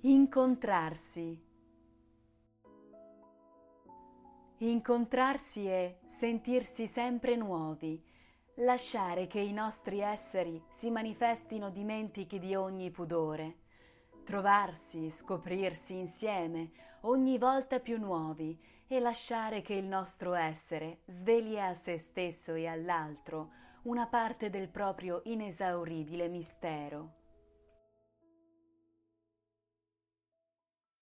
Incontrarsi. Incontrarsi è sentirsi sempre nuovi, lasciare che i nostri esseri si manifestino dimentichi di ogni pudore, trovarsi, scoprirsi insieme, ogni volta più nuovi, e lasciare che il nostro essere sveli a se stesso e all'altro una parte del proprio inesauribile mistero.